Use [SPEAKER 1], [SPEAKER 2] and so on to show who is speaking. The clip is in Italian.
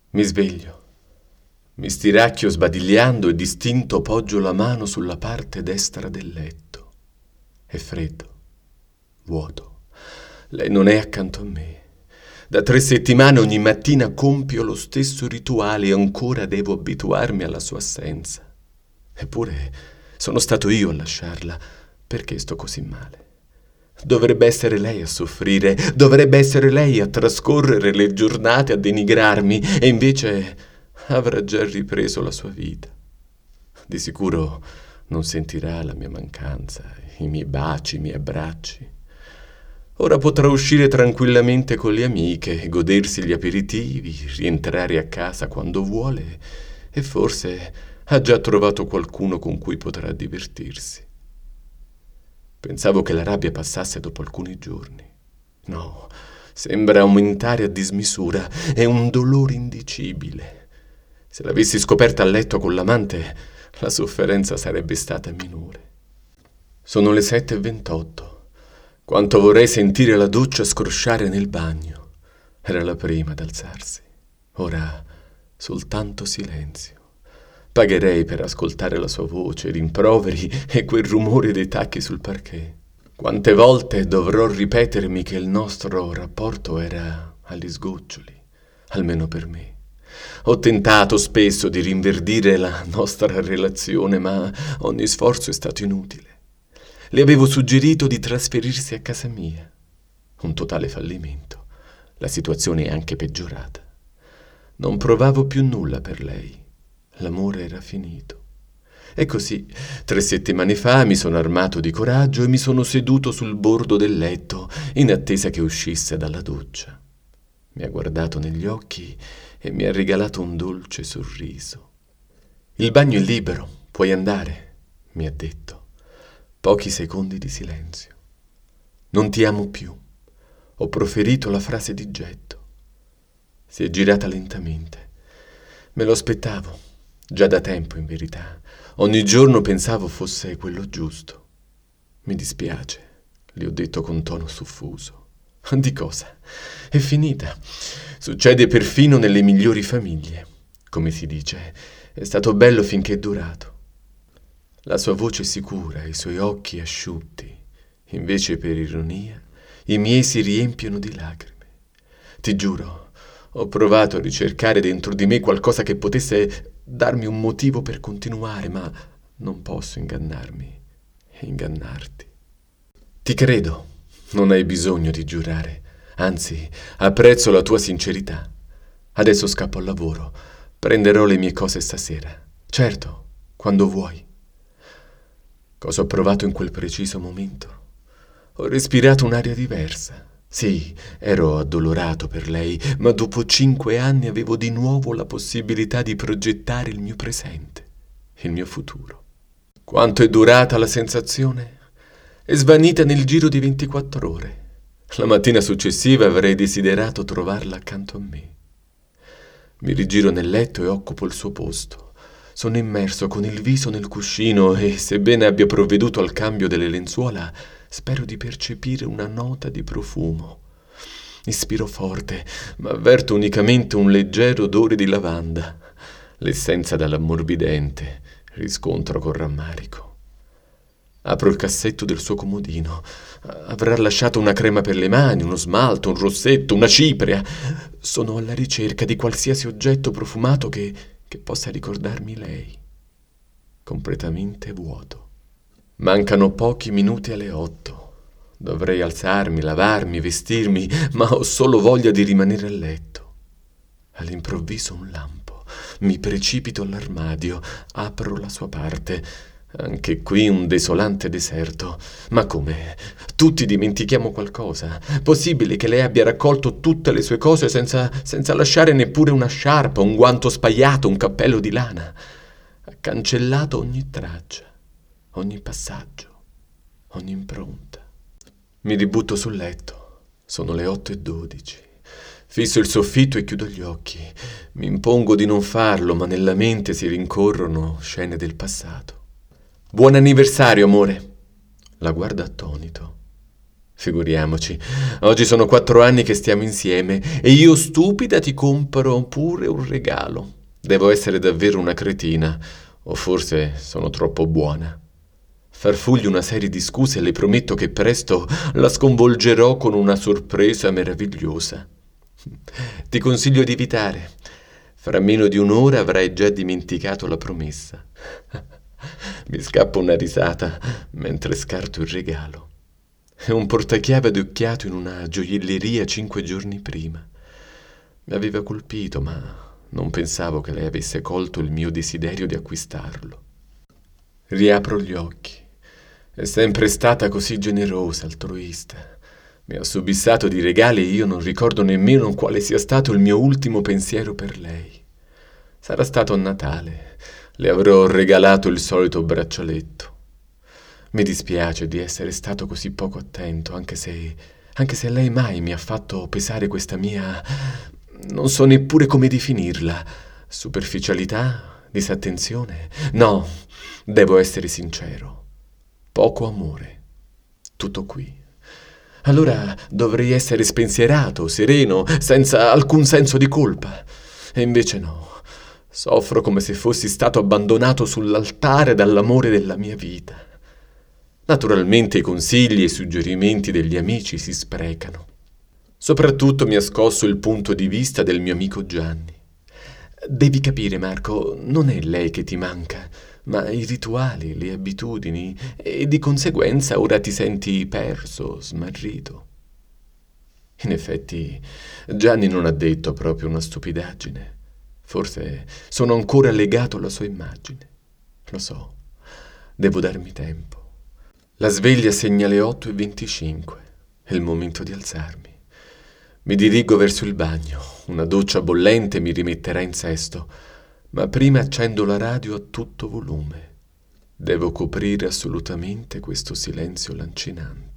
[SPEAKER 1] Mi sveglio. Mi stiracchio sbadigliando e distinto poggio la mano sulla parte destra del letto. È freddo, vuoto. Lei non è accanto a me. Da 3 settimane ogni mattina compio lo stesso rituale e ancora devo abituarmi alla sua assenza. Eppure sono stato io a lasciarla. Perché sto così male? Dovrebbe essere lei a soffrire, dovrebbe essere lei a trascorrere le giornate a denigrarmi e invece avrà già ripreso la sua vita. Di sicuro non sentirà la mia mancanza, i miei baci, i miei abbracci. Ora potrà uscire tranquillamente con le amiche, godersi gli aperitivi, rientrare a casa quando vuole e forse ha già trovato qualcuno con cui potrà divertirsi. Pensavo che la rabbia passasse dopo alcuni giorni. No, sembra aumentare a dismisura, è un dolore indicibile. Se l'avessi scoperta a letto con l'amante, la sofferenza sarebbe stata minore. Sono le 7:28. Quanto vorrei sentire la doccia scrosciare nel bagno. Era la prima ad alzarsi. Ora soltanto silenzio. Pagherei per ascoltare la sua voce, rimproveri e quel rumore dei tacchi sul parquet. Quante volte dovrò ripetermi che il nostro rapporto era agli sgoccioli, almeno per me. Ho tentato spesso di rinverdire la nostra relazione, ma ogni sforzo è stato inutile. Le avevo suggerito di trasferirsi a casa mia. Un totale fallimento. La situazione è anche peggiorata. Non provavo più nulla per lei. L'amore era finito. E così, 3 settimane fa mi sono armato di coraggio e mi sono seduto sul bordo del letto in attesa che uscisse dalla doccia. Mi ha guardato negli occhi e mi ha regalato un dolce sorriso. Il bagno è libero, puoi andare, mi ha detto. Pochi secondi di silenzio. Non ti amo più. Ho proferito la frase di getto. Si è girata lentamente. Me lo aspettavo. Già da tempo, in verità. Ogni giorno pensavo fosse quello giusto. Mi dispiace, le ho detto con tono soffuso. Di cosa? È finita. Succede perfino nelle migliori famiglie. Come si dice, è stato bello finché è durato. La sua voce sicura, i suoi occhi asciutti. Invece, per ironia, i miei si riempiono di lacrime. Ti giuro, ho provato a ricercare dentro di me qualcosa che potesse darmi un motivo per continuare, ma non posso ingannarmi e ingannarti. Ti credo, non hai bisogno di giurare, anzi, apprezzo la tua sincerità. Adesso scappo al lavoro, prenderò le mie cose stasera. Certo, quando vuoi. Cosa ho provato in quel preciso momento? Ho respirato un'aria diversa. Sì, ero addolorato per lei, ma dopo 5 anni avevo di nuovo la possibilità di progettare il mio presente, il mio futuro. Quanto è durata la sensazione? È svanita nel giro di 24 ore. La mattina successiva avrei desiderato trovarla accanto a me. Mi rigiro nel letto e occupo il suo posto. Sono immerso con il viso nel cuscino e, sebbene abbia provveduto al cambio delle lenzuola, spero di percepire una nota di profumo. Ispiro forte, ma avverto unicamente un leggero odore di lavanda. L'essenza dall'ammorbidente, riscontro con rammarico. Apro il cassetto del suo comodino. Avrà lasciato una crema per le mani, uno smalto, un rossetto, una cipria. Sono alla ricerca di qualsiasi oggetto profumato che possa ricordarmi lei. Completamente vuoto. Mancano pochi minuti alle 8. Dovrei alzarmi, lavarmi, vestirmi, ma ho solo voglia di rimanere a letto. All'improvviso un lampo. Mi precipito all'armadio, apro la sua parte. Anche qui un desolante deserto. Ma come? Tutti dimentichiamo qualcosa? Possibile che lei abbia raccolto tutte le sue cose senza lasciare neppure una sciarpa, un guanto spaiato, un cappello di lana? Ha cancellato ogni traccia, ogni passaggio, ogni impronta. Mi ributto sul letto. Sono le 8:12. Fisso il soffitto e chiudo gli occhi. Mi impongo di non farlo, ma nella mente si rincorrono scene del passato. Buon anniversario, amore. La guarda attonito. Figuriamoci, oggi sono 4 anni che stiamo insieme e io stupida ti compro pure un regalo. Devo essere davvero una cretina, o forse sono troppo buona. Farfugli una serie di scuse e le prometto che presto la sconvolgerò con una sorpresa meravigliosa. Ti consiglio di evitare. Fra meno di un'ora avrai già dimenticato la promessa. Mi scappa una risata mentre scarto il regalo. È un portachiave adocchiato in una gioielleria 5 giorni prima. Mi aveva colpito, ma non pensavo che lei avesse colto il mio desiderio di acquistarlo. Riapro gli occhi. È sempre stata così generosa, altruista. Mi ha subissato di regali e io non ricordo nemmeno quale sia stato il mio ultimo pensiero per lei. Sarà stato a Natale. Le avrò regalato il solito braccialetto. Mi dispiace di essere stato così poco attento, anche se lei mai mi ha fatto pesare questa mia... non so neppure come definirla. Superficialità? Disattenzione? No, devo essere sincero. Poco amore. Tutto qui. Allora dovrei essere spensierato, sereno, senza alcun senso di colpa. E invece no. Soffro come se fossi stato abbandonato sull'altare dall'amore della mia vita. Naturalmente i consigli e i suggerimenti degli amici si sprecano. Soprattutto mi ha scosso il punto di vista del mio amico Gianni. Devi capire, Marco, non è lei che ti manca, ma i rituali, le abitudini, e di conseguenza ora ti senti perso, smarrito. In effetti, Gianni non ha detto proprio una stupidaggine. Forse sono ancora legato alla sua immagine. Lo so, devo darmi tempo. La sveglia segna le 8:25. È il momento di alzarmi. Mi dirigo verso il bagno. Una doccia bollente mi rimetterà in sesto, ma prima accendo la radio a tutto volume. Devo coprire assolutamente questo silenzio lancinante.